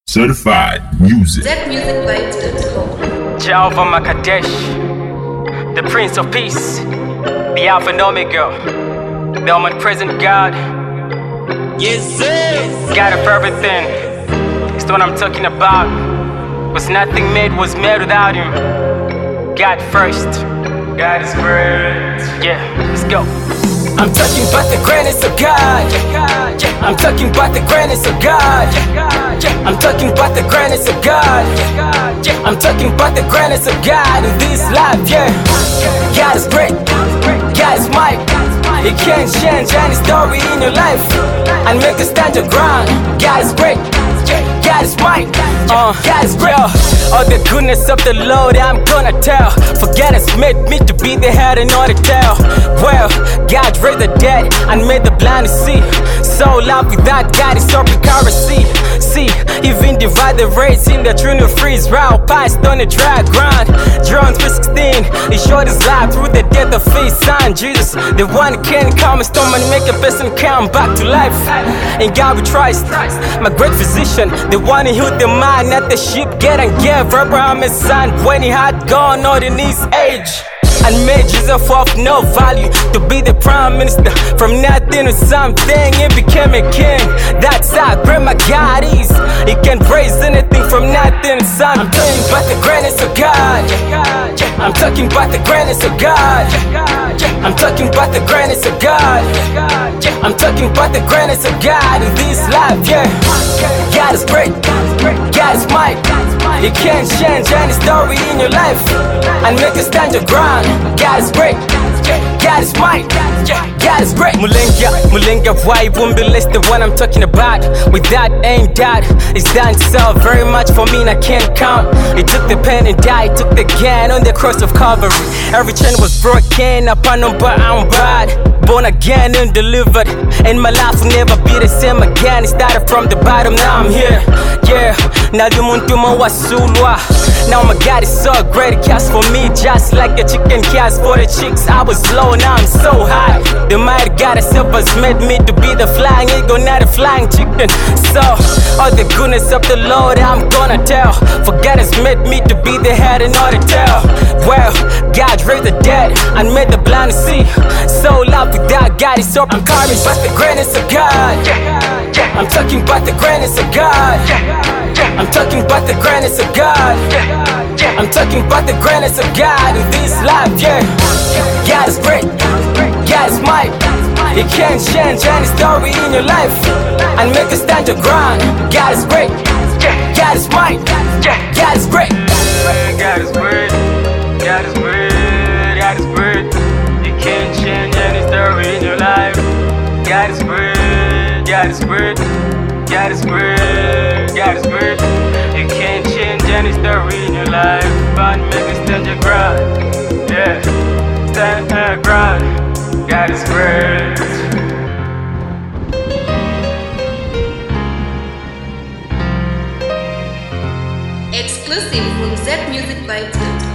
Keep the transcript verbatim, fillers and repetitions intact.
Certified music. That music vibes dot com. Jehovah Makadesh, the Prince of Peace, the Alpha and Omega, the omnipresent God. Yes, sir. God of everything. It's what I'm talking about. Was nothing made was made without Him. God first. God is great. Yeah, let's go. I'm talking about the greatness of God. I'm talking about the greatness of God. I'm talking about the greatness of God. I'm talking about the greatness of God in this life, yeah. God is great. God is mighty. He can't change any story in your life and make you stand your ground. God is great. God is mighty. Uh, God is great. All the goodness of the Lord I'm gonna tell. For God has made me to be the head and not the tail. Well, God raised the dead and made the blind to see. So love without God is open currency. See, even divide the race in the tune of freeze route. Passed on the dry ground. John three sixteen, He showed His life through the death of His Son Jesus, the one who can calm a storm and make a person come back to life. In God we trust, my great physician, the one who healed the mind at the ship get and gave Abraham his son when he had gone out in his age, and made Jesus of no value to be the prime minister. From nothing to something, he became a king. That's how great my God is. He can raise anything from nothing to something. I'm talking about the greatness of God. I'm talking about the greatness of God. I'm talking about the greatness of God. I'm talking about the greatness of God in this life, yeah. God is great. God is mighty. He can't change any story in your life and make you stand your ground. God is great. God is mighty. God is great. Mulenga, Mulenga, why won't be less the one I'm talking about? With that ain't doubt, it's done so very much for me and I can't count. He took the pen and died, took the can on the cross of Calvary. Every chain was broken upon him, but I'm bad. Born again and delivered, and my life will never be the same again. It started from the bottom, now I'm here. Yeah, now the muntuma wasulwa. Now my God is so great, He cares for me just like a chicken cares for the chicks. I was low, now I'm so high. The mighty God Himself has made me to be the flying eagle, not a flying chicken. So all the goodness of the Lord I'm gonna tell. For God has made me to be the head and not the tail. Well, God raised the dead and made the blind to see. So love without God is so I'm talking about the greatness of God. I'm talking about the greatness of God. I'm talking about the greatness of God. I'm talking about the greatness of God in this life, yeah. God is great. God is mighty. He can't change any story in your life and make you stand your ground. God is great. God is mighty. God is great. God is great. God is great. God is great. You can't change any story in your life. God is great. God is great. God is great. God is great. You can't change any story in your life, but make you stand your ground. Yeah, stand your ground. God is great. Exclusive from that music vibes dot com.